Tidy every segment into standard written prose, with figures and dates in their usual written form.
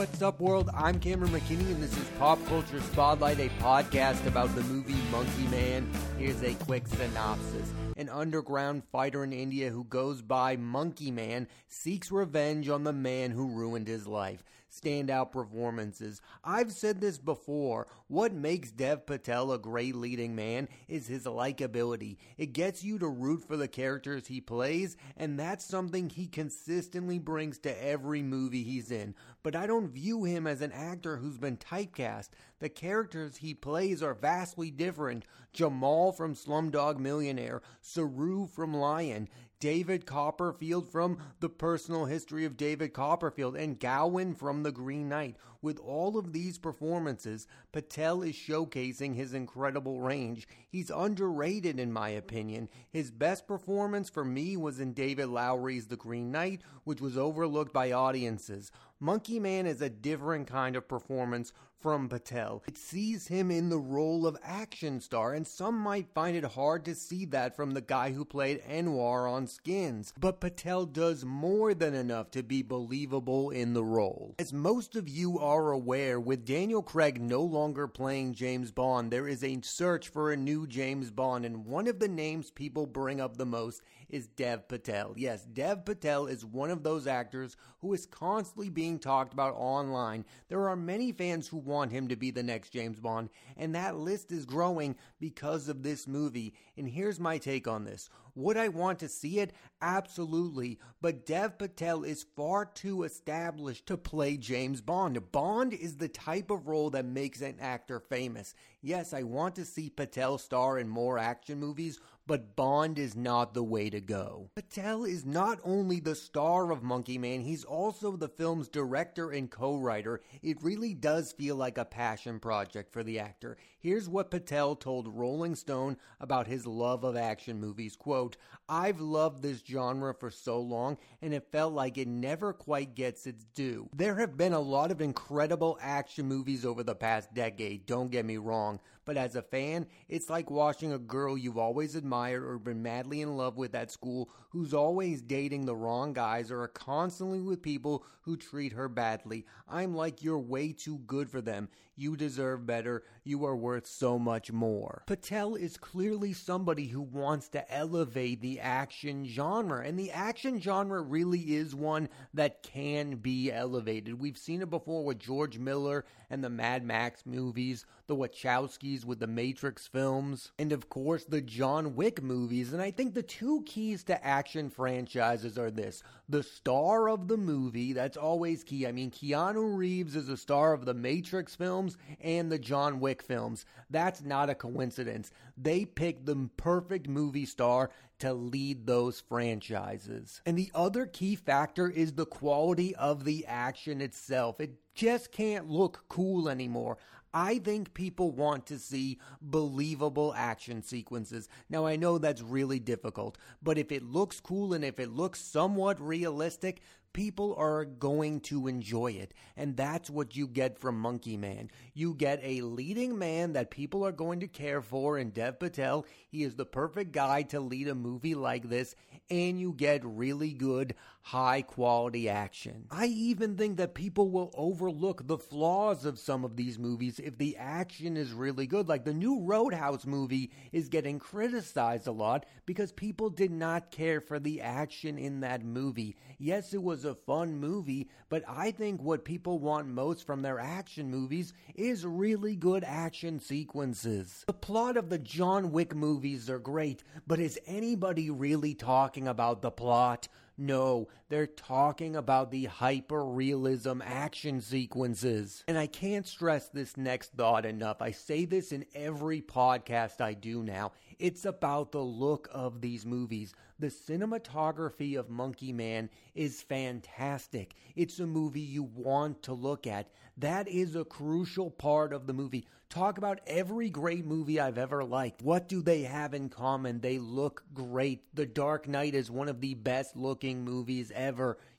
What's up, world? I'm Cameron McKinney, and this is Pop Culture Spotlight, a podcast about the movie Monkey Man. Here's a quick synopsis. An underground fighter in India who goes by Monkey Man seeks revenge on the man who ruined his life. Standout performances. I've said this before. What makes Dev Patel a great leading man is his likability. It gets you to root for the characters he plays, and that's something he consistently brings to every movie he's in. But I don't view him as an actor who's been typecast. The characters he plays are vastly different. Jamal from Slumdog Millionaire, Saru from Lion, David Copperfield from The Personal History of David Copperfield, and Gawain from The Green Knight. With all of these performances, Patel is showcasing his incredible range. He's underrated in my opinion. His best performance for me was in David Lowery's The Green Knight, which was overlooked by audiences. Monkey Man is a different kind of performance from Patel. It sees him in the role of action star, and some might find it hard to see that from the guy who played Anwar on Skins. But Patel does more than enough to be believable in the role. As most of you are aware, with Daniel Craig no longer playing James Bond, there is a search for a new James Bond, and one of the names people bring up the most is Dev Patel. Yes, Dev Patel is one of those actors who is constantly being talked about online. There are many fans who want him to be the next James Bond, and that list is growing because of this movie. And here's my take on this. Would I want to see it? Absolutely. But Dev Patel is far too established to play James Bond. Bond is the type of role that makes an actor famous. Yes, I want to see Patel star in more action movies, but Bond is not the way to go. Patel is not only the star of Monkey Man, he's also the film's director and co-writer. It really does feel like a passion project for the actor. Here's what Patel told Rolling Stone about his love of action movies. Quote, "I've loved this genre for so long, and it felt like it never quite gets its due. There have been a lot of incredible action movies over the past decade, don't get me wrong, but as a fan, it's like watching a girl you've always admired or been madly in love with at school who's always dating the wrong guys or are constantly with people who treat her badly. I'm like, you're way too good for them. You deserve better. You are worth so much more." Patel is clearly somebody who wants to elevate the action genre, and the action genre really is one that can be elevated. We've seen it before with George Miller and the Mad Max movies, the Wachowskis with the Matrix films, and of course the John Wick movies. And I think the two keys to action franchises are this: the star of the movie, that's always key. I mean, Keanu Reeves is a star of the Matrix films and the John Wick films. That's not a coincidence. They picked the perfect movie star to lead those franchises. And the other key factor is the quality of the action itself. It just can't look cool anymore. I think people want to see believable action sequences. Now, I know that's really difficult, but if it looks cool and if it looks somewhat realistic, people are going to enjoy it. And that's what you get from Monkey Man. You get a leading man that people are going to care for in Dev Patel. He is the perfect guy to lead a movie like this. And you get really good, high-quality action. I even think that people will overlook the flaws of some of these movies if the action is really good. Like the new Roadhouse movie is getting criticized a lot because people did not care for the action in that movie. Yes, it was a fun movie, but I think what people want most from their action movies is really good action sequences. The plot of the John Wick movies are great, but is anybody really talking about the plot? No, they're talking about the hyper-realism action sequences. And I can't stress this next thought enough. I say this in every podcast I do now. It's about the look of these movies. The cinematography of Monkey Man is fantastic. It's a movie you want to look at. That is a crucial part of the movie. Talk about every great movie I've ever liked. What do they have in common? They look great. The Dark Knight is one of the best looking movies ever.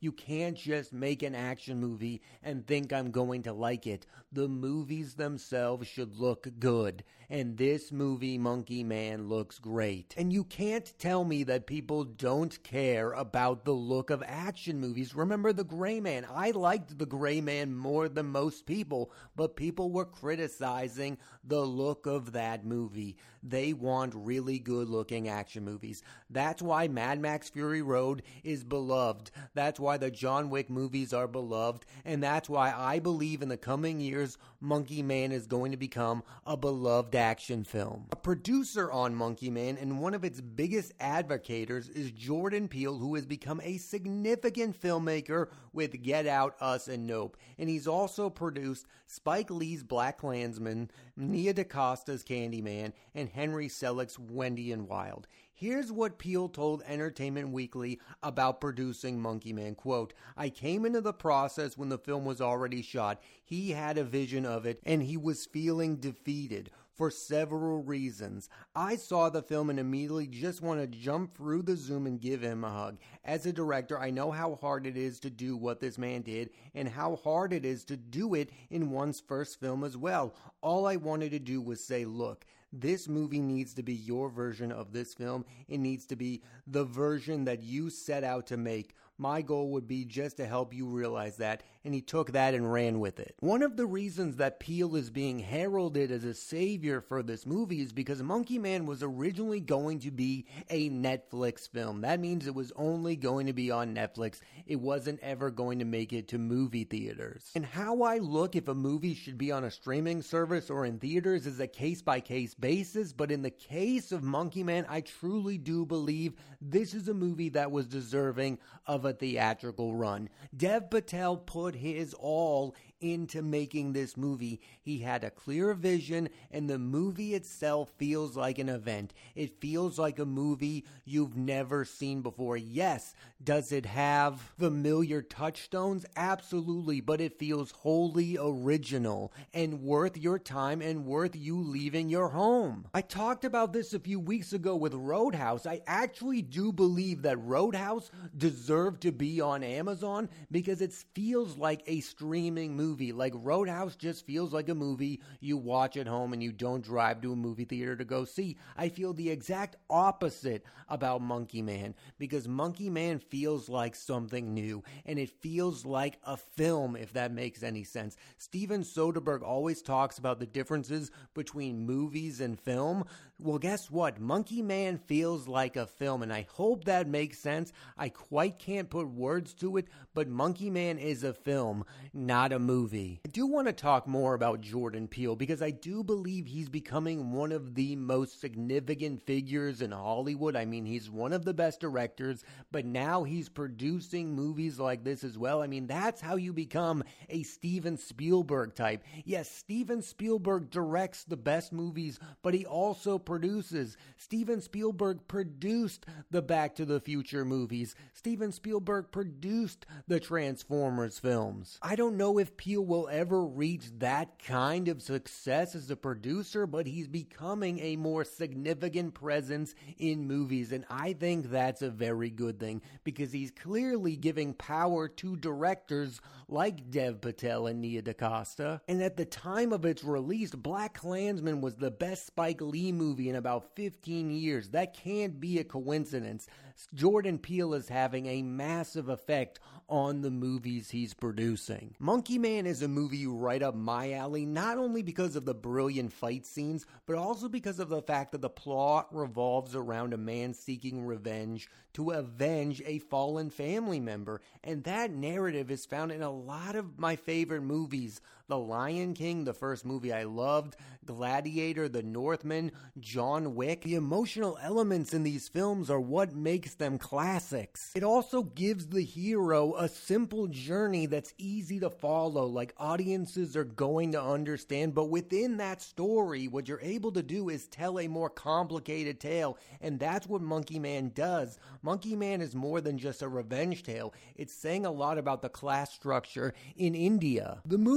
You can't just make an action movie and think I'm going to like it. The movies themselves should look good. And this movie, Monkey Man, looks great. And you can't tell me that people don't care about the look of action movies. Remember The Gray Man. I liked The Gray Man more than most people, but people were criticizing the look of that movie. They want really good-looking action movies. That's why Mad Max Fury Road is beloved. That's why the John Wick movies are beloved. And that's why I believe in the coming years, Monkey Man is going to become a beloved action film. A producer on Monkey Man and one of its biggest advocators is Jordan Peele, who has become a significant filmmaker with Get Out, Us, and Nope. And he's also produced Spike Lee's BlacKkKlansman, Nia DaCosta's Candyman, and Henry Selick's Wendy and Wild. Here's what Peele told Entertainment Weekly about producing Monkey Man. Quote, I came into the process when the film was already shot. He had a vision of it, and he was feeling defeated for several reasons. I saw the film and immediately just want to jump through the Zoom and give him a hug. As a director, I know how hard it is to do what this man did and how hard it is to do it in one's first film as well. All I wanted to do was say, look, this movie needs to be your version of this film. It needs to be the version that you set out to make. My goal would be just to help you realize that, and he took that and ran with it. One of the reasons that Peele is being heralded as a savior for this movie is because Monkey Man was originally going to be a Netflix film. That means it was only going to be on Netflix. It wasn't ever going to make it to movie theaters. And how I look if a movie should be on a streaming service or in theaters is a case-by-case basis, but in the case of Monkey Man, I truly do believe this is a movie that was deserving of a theatrical run. Dev Patel put his all into making this movie. He had a clear vision, and the movie itself feels like an event. It feels like a movie you've never seen before. Yes, does it have familiar touchstones? Absolutely, but it feels wholly original and worth your time and worth you leaving your home. I talked about this a few weeks ago with Roadhouse. I actually do believe that Roadhouse deserved to be on Amazon because it feels like a streaming movie. Like Roadhouse just feels like a movie you watch at home and you don't drive to a movie theater to go see. I feel the exact opposite about Monkey Man because Monkey Man feels like something new and it feels like a film, if that makes any sense. Steven Soderbergh always talks about the differences between movies and film. Well, guess what? Monkey Man feels like a film, and I hope that makes sense. I quite can't put words to it, but Monkey Man is a film, not a movie. I do want to talk more about Jordan Peele because I do believe he's becoming one of the most significant figures in Hollywood. I mean, he's one of the best directors, but now he's producing movies like this as well. I mean, that's how you become a Steven Spielberg type. Yes, Steven Spielberg directs the best movies, but he also produces. Steven Spielberg produced the Back to the Future movies. Steven Spielberg produced the Transformers films. I don't know if Peele will ever reach that kind of success as a producer, but he's becoming a more significant presence in movies, and I think that's a very good thing because he's clearly giving power to directors like Dev Patel and Nia DaCosta. And at the time of its release, BlacKkKlansman was the best Spike Lee movie in about 15 years. That can't be a coincidence. Jordan Peele is having a massive effect on the movies he's producing. Monkey Man is a movie right up my alley, not only because of the brilliant fight scenes, but also because of the fact that the plot revolves around a man seeking revenge to avenge a fallen family member. And that narrative is found in a lot of my favorite movies. The Lion King, the first movie I loved, Gladiator, The Northman, John Wick. The emotional elements in these films are what makes them classics. It also gives the hero a simple journey that's easy to follow, like audiences are going to understand, but within that story, what you're able to do is tell a more complicated tale, and that's what Monkey Man does. Monkey Man is more than just a revenge tale. It's saying a lot about the class structure in India. The movie proves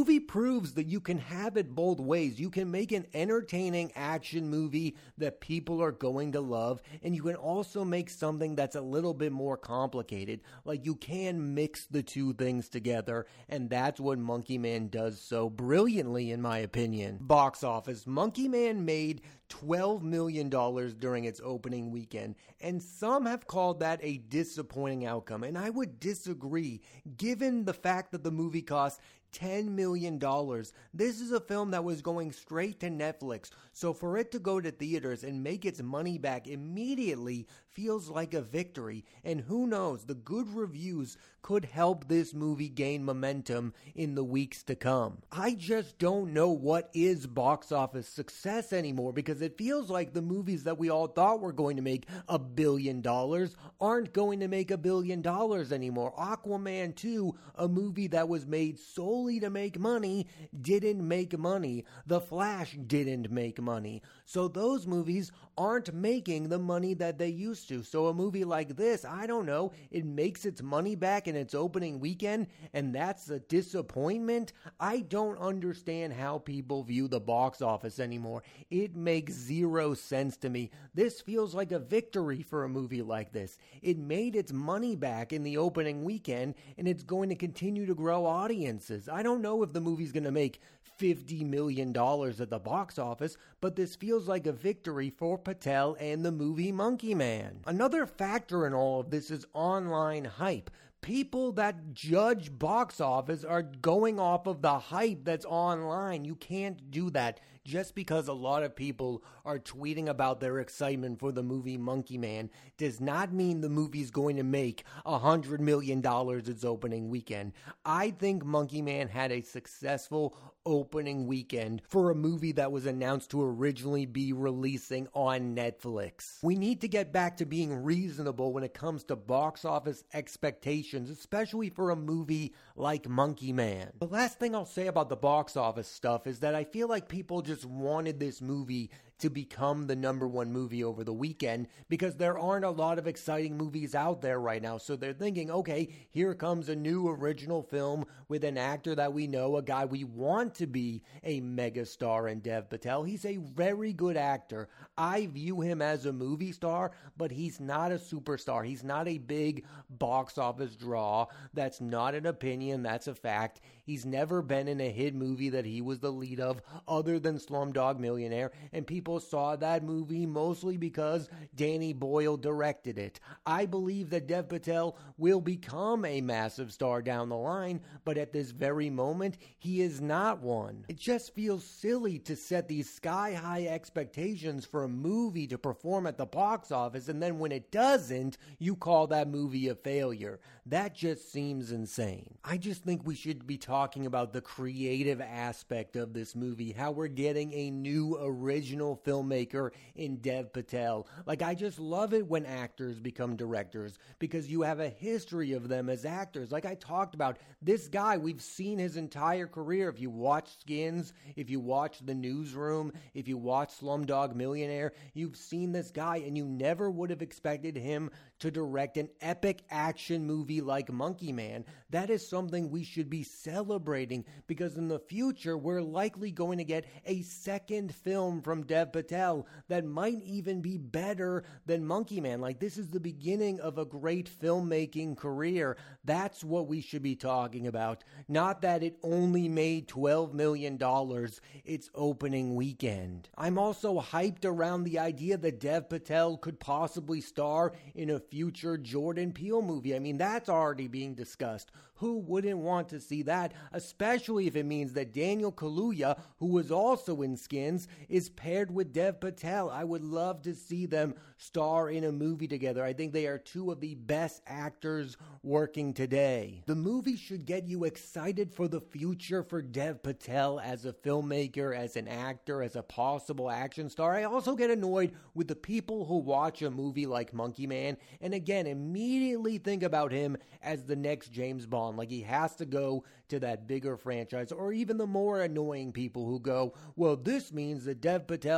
proves that you can have it both ways. You can make an entertaining action movie that people are going to love, and you can also make something that's a little bit more complicated. Like, you can mix the two things together, and that's what Monkey Man does so brilliantly, in my opinion. Box office. Monkey Man made $12 million during its opening weekend, and some have called that a disappointing outcome, and I would disagree, given the fact that the movie cost $10 million. This is a film that was going straight to Netflix, so for it to go to theaters and make its money back immediately feels like a victory, and who knows, the good reviews could help this movie gain momentum in the weeks to come. I just don't know what is box office success anymore, because it feels like the movies that we all thought were going to make $1 billion aren't going to make $1 billion anymore. Aquaman 2, a movie that was made solely to make money, didn't make money. The Flash didn't make money. So those movies aren't making the money that they used to. So a movie like this, I don't know, it makes its money back in its opening weekend, and that's a disappointment? I don't understand how people view the box office anymore. It makes zero sense to me. This feels like a victory for a movie like this. It made its money back in the opening weekend, and it's going to continue to grow audiences. I don't know if the movie's going to make $50 million at the box office, but this feels like a victory for Patel and the movie Monkey Man. Another factor in all of this is online hype. People that judge box office are going off of the hype that's online. You can't do that. Just because a lot of people are tweeting about their excitement for the movie Monkey Man does not mean the movie's going to make $100 million its opening weekend. I think Monkey Man had a successful opening weekend for a movie that was announced to originally be releasing on Netflix. We need to get back to being reasonable when it comes to box office expectations, especially for a movie like Monkey Man. The last thing I'll say about the box office stuff is that I feel like people just wanted this movie to become the number one movie over the weekend because there aren't a lot of exciting movies out there right now. So they're thinking, okay, here comes a new original film with an actor that we know, a guy we want to be a megastar in Dev Patel. He's a very good actor. I view him as a movie star, but he's not a superstar. He's not a big box office draw. That's not an opinion. That's a fact. He's never been in a hit movie that he was the lead of other than Slumdog Millionaire, and people saw that movie mostly because Danny Boyle directed it. I believe that Dev Patel will become a massive star down the line, but at this very moment, he is not one. It just feels silly to set these sky-high expectations for a movie to perform at the box office, and then when it doesn't, you call that movie a failure. That just seems insane. I just think we should be talking about the creative aspect of this movie, how we're getting a new original filmmaker in Dev Patel. Like, I just love it when actors become directors because you have a history of them as actors. Like I talked about, this guy, we've seen his entire career. If you watch Skins, if you watch The Newsroom, if you watch Slumdog Millionaire, you've seen this guy, and you never would have expected him to direct an epic action movie like Monkey Man. That is something we should be celebrating because in the future, we're likely going to get a second film from Dev Patel that might even be better than Monkey Man. Like, this is the beginning of a great filmmaking career. That's what we should be talking about. Not that it only made $12 million its opening weekend. I'm also hyped around the idea that Dev Patel could possibly star in a future Jordan Peele movie. I mean, that's already being discussed. Who wouldn't want to see that, especially if it means that Daniel Kaluuya, who was also in Skins, is paired with Dev Patel. I would love to see them star in a movie together. I think they are two of the best actors working today. The movie should get you excited for the future for Dev Patel as a filmmaker, as an actor, as a possible action star. I also get annoyed with the people who watch a movie like Monkey Man and again immediately think about him as the next James Bond. Like, he has to go to that bigger franchise, or even the more annoying people who go, well, this means that Dev Patel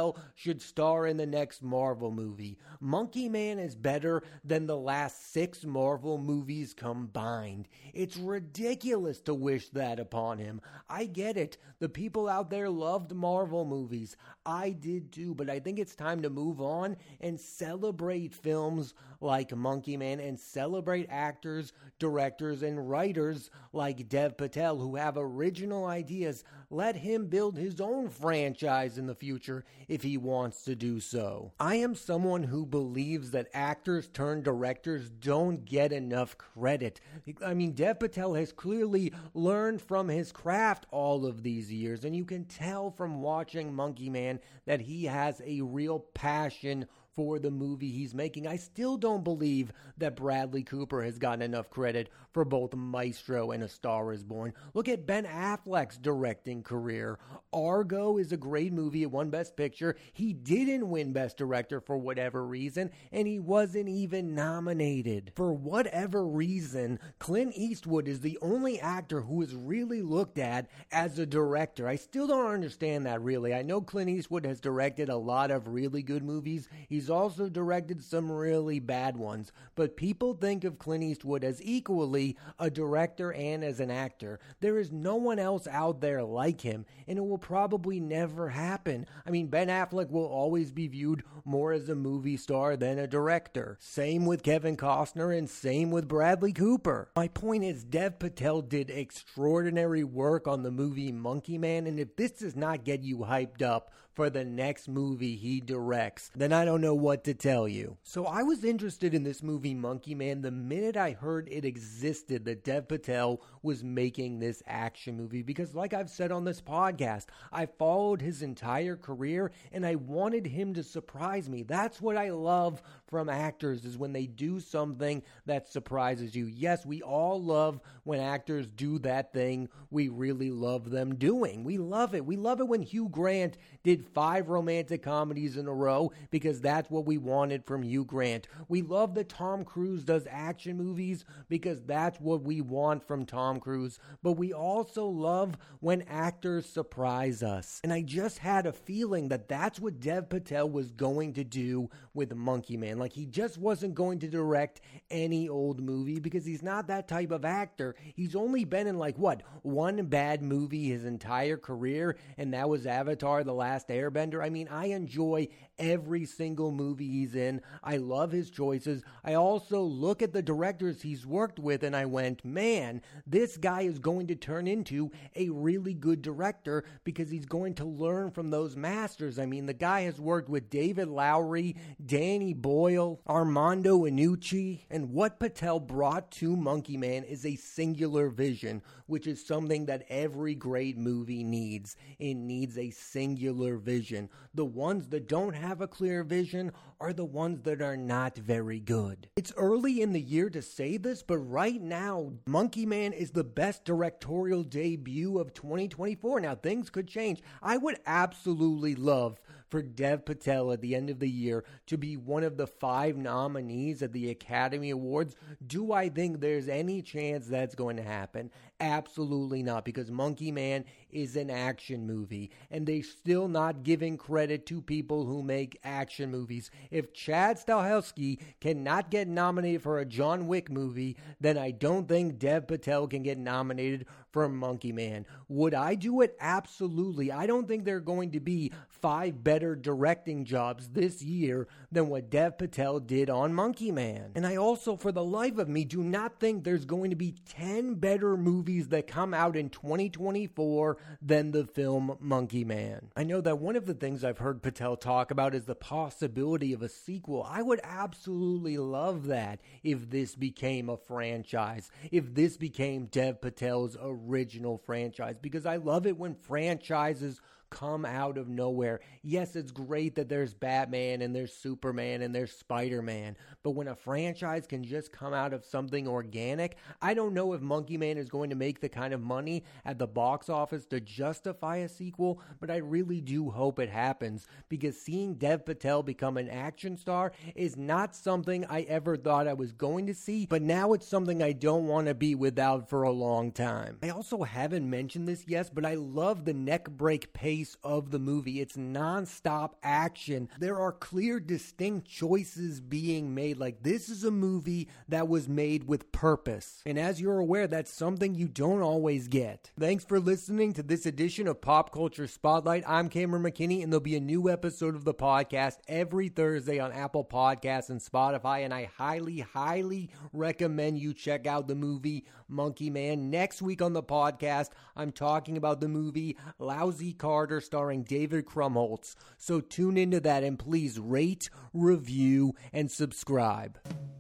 Patel should star in the next Marvel movie. Monkey Man is better than the last 6 Marvel movies combined. It's ridiculous to wish that upon him. I get it. The people out there loved Marvel movies. I did too, but I think it's time to move on and celebrate films like Monkey Man and celebrate actors, directors, and writers like Dev Patel who have original ideas. Let him build his own franchise in the future if he wants to do so. I am someone who believes that actors turned directors don't get enough credit. I mean, Dev Patel has clearly learned from his craft all of these years, and you can tell from watching Monkey Man that he has a real passion for the movie he's making. I still don't believe that Bradley Cooper has gotten enough credit for both Maestro and A Star Is Born. Look at Ben Affleck's directing career. Argo is a great movie. It won Best Picture. He didn't win Best Director for whatever reason, and he wasn't even nominated. For whatever reason, Clint Eastwood is the only actor who is really looked at as a director. I still don't understand that, really. I know Clint Eastwood has directed a lot of really good movies. He's also directed some really bad ones, but people think of Clint Eastwood as equally a director and as an actor. There is no one else out there like him, and it will probably never happen. I mean, Ben Affleck will always be viewed more as a movie star than a director. Same with Kevin Costner and same with Bradley Cooper. My point is, Dev Patel did extraordinary work on the movie Monkey Man, and if this does not get you hyped up for the next movie he directs, then I don't know what to tell you. So I was interested in this movie Monkey Man the minute I heard it existed, that Dev Patel was making this action movie, because like I've said on this podcast, I followed his entire career and I wanted him to surprise me. That's what I love from actors, is when they do something that surprises you. Yes, we all love when actors do that thing we really love them doing. We love it. We love it when Hugh Grant did 5 romantic comedies in a row, because that's what we wanted from Hugh Grant. We love that Tom Cruise does action movies, because that's what we want from Tom Cruise. But we also love when actors surprise us. And I just had a feeling that that's what Dev Patel was going to do with Monkey Man. Like, he just wasn't going to direct any old movie, because he's not that type of actor. He's only been in one bad movie his entire career, and that was Avatar: The Last Airbender. I mean, I enjoy every single movie he's in. I love his choices. I also look at the directors he's worked with and I went, man, this guy is going to turn into a really good director, because he's going to learn from those masters. I mean, the guy has worked with David Lowery, Danny Boyle, Armando Iannucci, and what Patel brought to Monkey Man is a singular vision, which is something that every great movie needs. It needs a singular vision. The ones that don't have a clear vision are the ones that are not very good. It's early in the year to say this, but right now, Monkey Man is the best directorial debut of 2024. Now, things could change. I would absolutely love for Dev Patel at the end of the year to be one of the 5 nominees at the Academy Awards. Do I think there's any chance that's going to happen? Absolutely not, because Monkey Man is an action movie, and they're still not giving credit to people who make action movies. If Chad Stahelski cannot get nominated for a John Wick movie, then I don't think Dev Patel can get nominated for Monkey Man. Would I do it? Absolutely. I don't think there are going to be 5 better directing jobs this year than what Dev Patel did on Monkey Man. And I also, for the life of me, do not think there's going to be 10 better movies that come out in 2024 than the film Monkey Man. I know that one of the things I've heard Patel talk about is the possibility of a sequel. I would absolutely love that if this became a franchise, if this became Dev Patel's original franchise, because I love it when franchises come out of nowhere. Yes, it's great that there's Batman and there's Superman and there's Spider-Man, but when a franchise can just come out of something organic, I don't know if Monkey Man is going to make the kind of money at the box office to justify a sequel, but I really do hope it happens, because seeing Dev Patel become an action star is not something I ever thought I was going to see, but now it's something I don't want to be without for a long time. I also haven't mentioned this yet, but I love the neck break pay pace of the movie. It's nonstop action. There are clear, distinct choices being made. Like, this is a movie that was made with purpose. And as you're aware, that's something you don't always get. Thanks for listening to this edition of Pop Culture Spotlight. I'm Cameron McKinney, and there'll be a new episode of the podcast every Thursday on Apple Podcasts and Spotify, and I highly recommend you check out the movie Monkey Man. Next week on the podcast, I'm talking about the movie Lousy Carter starring David Krumholtz. So tune into that and please rate, review, and subscribe.